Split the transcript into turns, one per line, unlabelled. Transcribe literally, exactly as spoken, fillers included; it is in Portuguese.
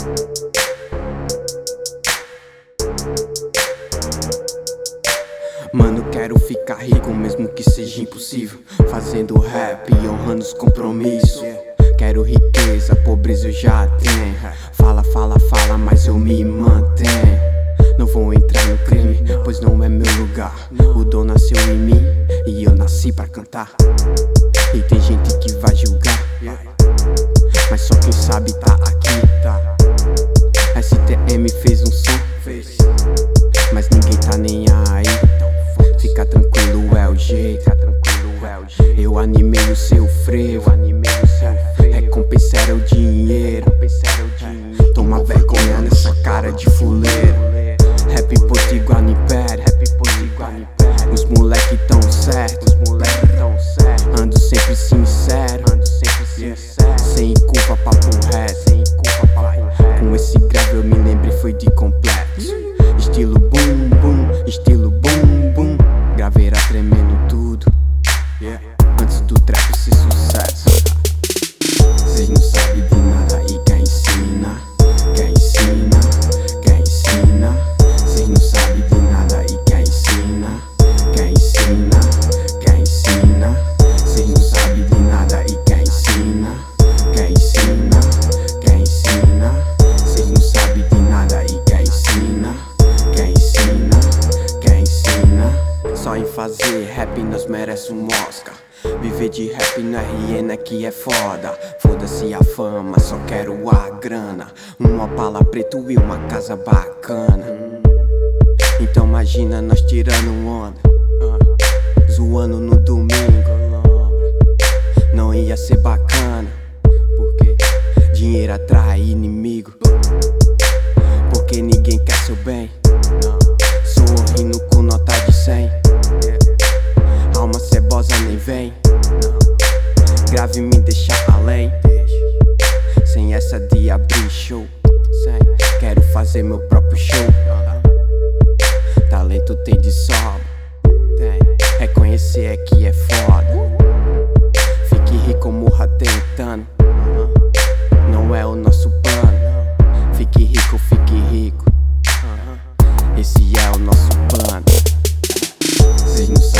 Mano, quero ficar rico, mesmo que seja impossível. Fazendo rap e honrando os compromissos. Quero riqueza, pobreza eu já tenho. Fala, fala, fala, mas eu me mantenho. Não vou entrar no crime, pois não é meu lugar. O dom nasceu em mim e eu nasci pra cantar. E tem gente que vai julgar, mas só quem sabe tá aqui, tá? S T M fez um som, mas ninguém tá nem aí. Fica tranquilo, é o jeito. Eu animei o seu frevo, recompensa era o dinheiro. Toma vergonha nessa cara de fuleiro. Rap potiguar no império. Os moleque tão certos, ando sempre sincero, sem culpa, papo reto. Com esse grave eu me lembrei, foi de complexo. Estilo boom, boom, estilo boom, boom. Graveira tremendo tudo, antes do trap ser sucesso. Cês não sabem de nada e quer ensinar, quer ensinar, quer ensinar. Cês não sabem de nada e quer ensinar, quer ensinar, quer ensinar. Cês não sabem de nada e quer ensinar, quer ensinar, quer ensinar. Cês não sabem de nada e quer ensinar, quer ensinar, quer ensinar. Só em fazer rap nós merece um Oscar. Viver de rap no R N que é foda. Foda-se a fama, só quero a grana. Um Opala preto e uma casa bacana. Então imagina nós tirando onda, zoando no domingo. Não ia ser bacana, porque dinheiro atrai inimigo. Porque ninguém quer seu bem. Sorrindo com nota de cem. Alma cebosa nem vem. Grave me deixa além. Sem essa de abrir show. Quero fazer meu próprio show. Talento tem de sobra. Reconhecer é que é foda. Fique rico, morra tentando. Não é o nosso plano. Fique rico, fique rico. Esse é o nosso plano. Cês não sabem